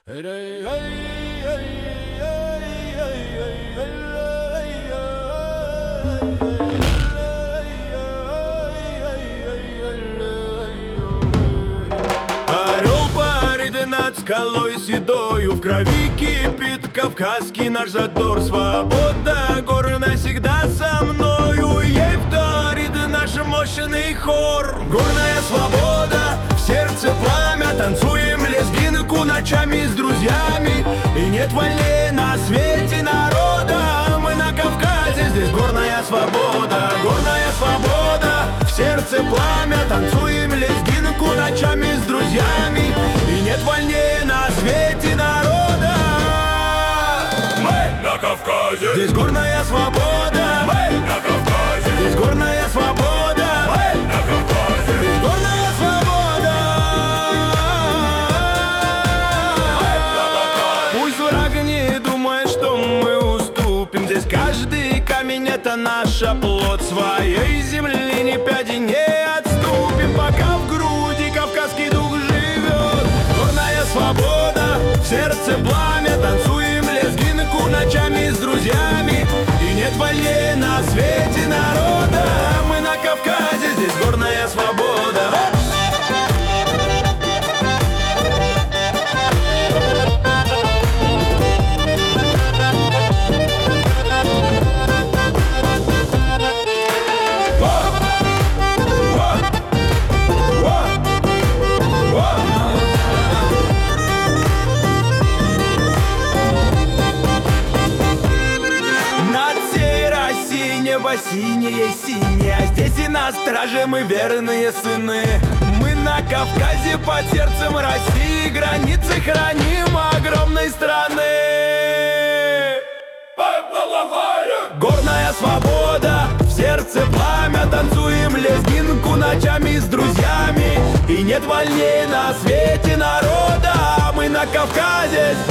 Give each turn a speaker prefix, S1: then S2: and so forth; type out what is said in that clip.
S1: Орел парит над скалой седою, в крови кипит кавказский наш задор. Свобода горы навсегда со мною, ей вторит наш мощный хор. Горная свобода, в сердце пламя, танцуем лезгинку ночами с друзьями. И нет вольнее на свете народа, мы на Кавказе, здесь горная свобода. Горная свобода, в сердце пламя, танцуем лезгинку ночами с друзьями. И нет вольнее на свете народа,
S2: мы на Кавказе,
S1: здесь горная свобода.
S2: мы на Кавказе,
S1: Здесь горная свобода,
S2: мы на Кавказе,
S1: здесь горная свобода. Пусть враг не думает, что мы уступим. Здесь каждый камень — это наша плоть. Своей земли ни пяди не отступим, пока в груди кавказский дух живет. Горная свобода, в сердце пламя, танцуем лезгинку ночами с друзьями. И нет вольнее на свете народа, мы на Кавказе, здесь горная свобода. Небо синее, а здесь и на страже мы верные сыны. Мы на Кавказе под сердцем России, границы храним огромной страны. Горная свобода, в сердце пламя, танцуем лезгинку ночами с друзьями. И нет вольнее на свете народа, мы на Кавказе.